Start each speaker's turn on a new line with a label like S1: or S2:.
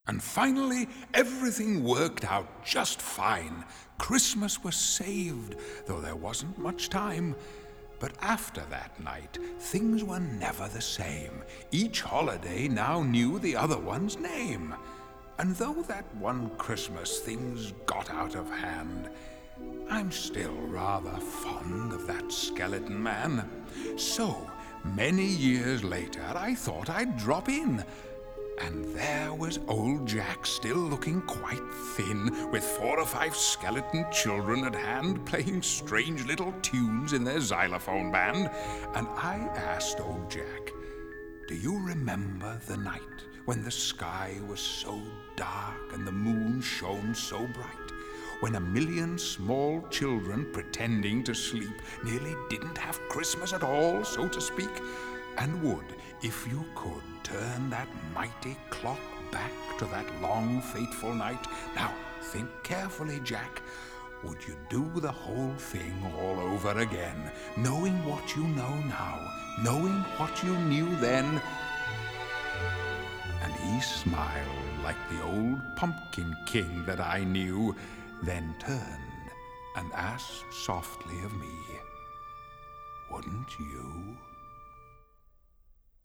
S1: And finally, everything worked out just fine. Christmas was saved, though there wasn't much time. But after that night, things were never the same. Each holiday now knew the other one's name. And though that one Christmas things got out of hand, I'm still rather fond of that skeleton man. So, many years later, I thought I'd drop in. And there was old Jack, still looking quite thin, with 4 or 5 skeleton children at hand, playing strange little tunes in their xylophone band. And I asked old Jack, "Do you remember the night when the sky was so dark and the moon shone so bright? When 1,000,000 small children, pretending to sleep, nearly didn't have Christmas at all, so to speak? And would, if you could, turn that mighty clock back to that long, fateful night? Now, think carefully, Jack. Would you do the whole thing all over again, knowing what you know now, knowing what you knew then?" And he smiled like the old pumpkin king that I knew, then turned and asked softly of me, "Wouldn't you?"